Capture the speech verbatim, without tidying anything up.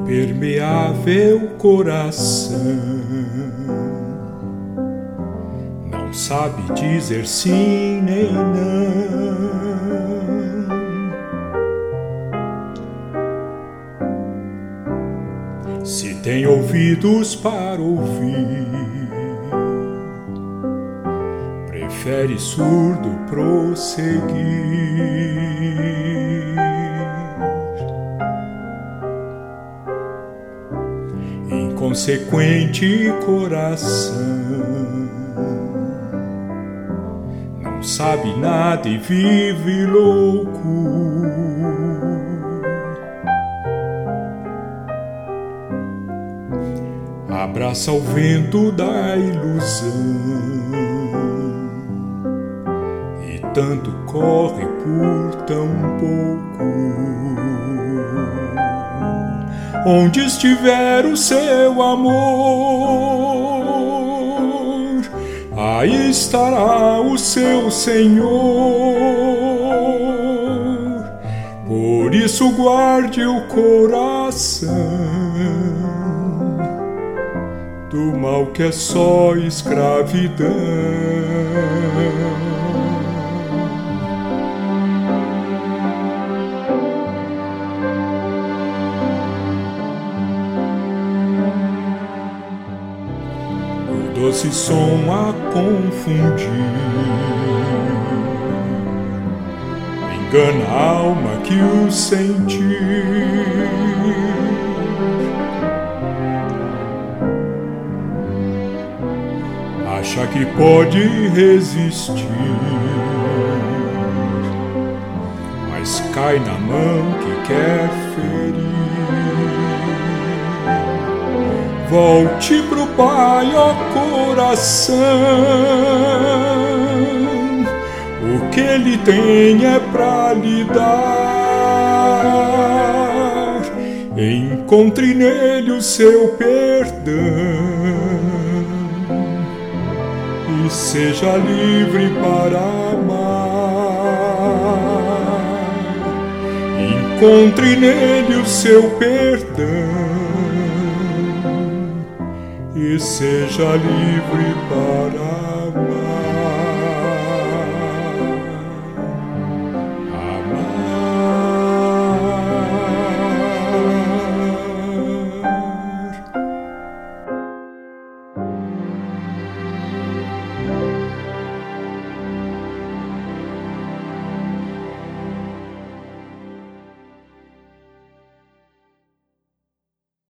impermeável coração, não sabe dizer sim nem não. Se tem ouvidos para ouvir, prefere surdo prosseguir. Inconsequente coração, não sabe nada e vive louco. Abraça o vento da ilusão e tanto corre por tão pouco. Onde estiver o seu amor, aí estará o seu Senhor. Por isso guarde o coração do mal que é só escravidão. O doce som a confundir engana a alma que o sentir. Acha que pode resistir, mas cai na mão que quer ferir. Volte pro Pai, ó coração, o que Ele tem é pra lhe dar. Encontre nele o seu perdão e seja livre para amar. Encontre nele o seu perdão e seja livre para amar.